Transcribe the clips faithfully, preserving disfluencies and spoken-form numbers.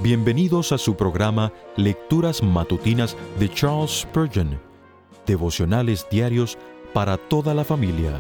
Bienvenidos a su programa Lecturas Matutinas de Charles Spurgeon, devocionales diarios para toda la familia.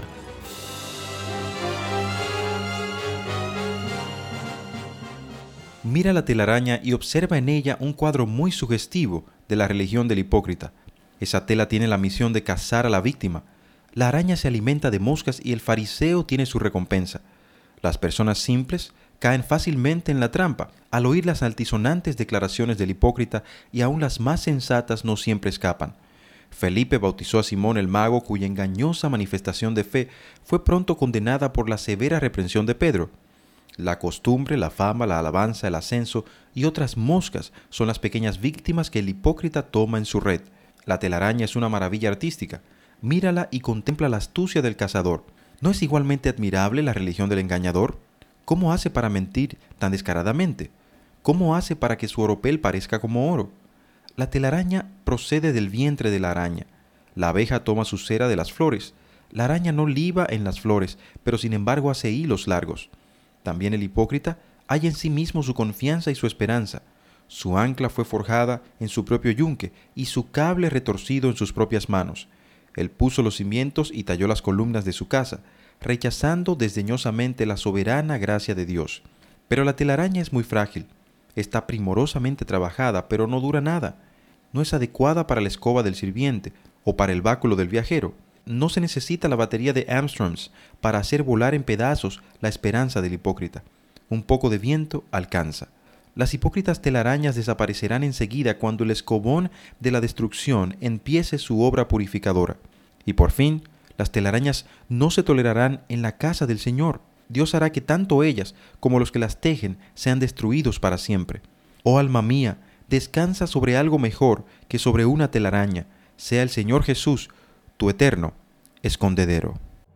Mira la telaraña y observa en ella un cuadro muy sugestivo de la religión del hipócrita. Esa tela tiene la misión de cazar a la víctima. La araña se alimenta de moscas y el fariseo tiene su recompensa. Las personas simples caen fácilmente en la trampa al oír las altisonantes declaraciones del hipócrita, y aún las más sensatas no siempre escapan. Felipe bautizó a Simón el mago, cuya engañosa manifestación de fe fue pronto condenada por la severa reprensión de Pedro. La costumbre, la fama, la alabanza, el ascenso y otras moscas son las pequeñas víctimas que el hipócrita toma en su red. La telaraña es una maravilla artística. Mírala y contempla la astucia del cazador. ¿No es igualmente admirable la religión del engañador? ¿Cómo hace para mentir tan descaradamente? ¿Cómo hace para que su oropel parezca como oro? La telaraña procede del vientre de la araña. La abeja toma su cera de las flores. La araña no liba en las flores, pero sin embargo hace hilos largos. También el hipócrita halla en sí mismo su confianza y su esperanza. Su ancla fue forjada en su propio yunque y su cable retorcido en sus propias manos. Él puso los cimientos y talló las columnas de su casa, rechazando desdeñosamente la soberana gracia de Dios. Pero la telaraña es muy frágil. Está primorosamente trabajada, pero no dura nada. No es adecuada para la escoba del sirviente o para el báculo del viajero. No se necesita la batería de Armstrongs para hacer volar en pedazos la esperanza del hipócrita. Un poco de viento alcanza. Las hipócritas telarañas desaparecerán enseguida cuando el escobón de la destrucción empiece su obra purificadora. Y por fin, las telarañas no se tolerarán en la casa del Señor. Dios hará que tanto ellas como los que las tejen sean destruidos para siempre. Oh alma mía, descansa sobre algo mejor que sobre una telaraña, sea el Señor Jesús, tu eterno escondedero.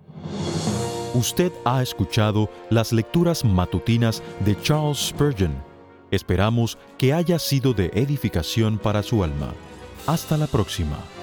Usted ha escuchado las lecturas matutinas de Charles Spurgeon. Esperamos que haya sido de edificación para su alma. Hasta la próxima.